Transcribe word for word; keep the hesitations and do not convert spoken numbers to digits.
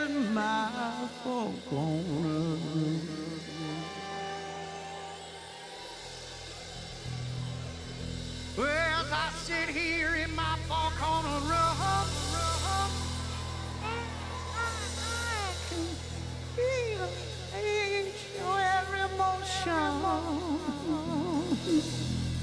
in my four corners. Well, as I sit here in my four corner room,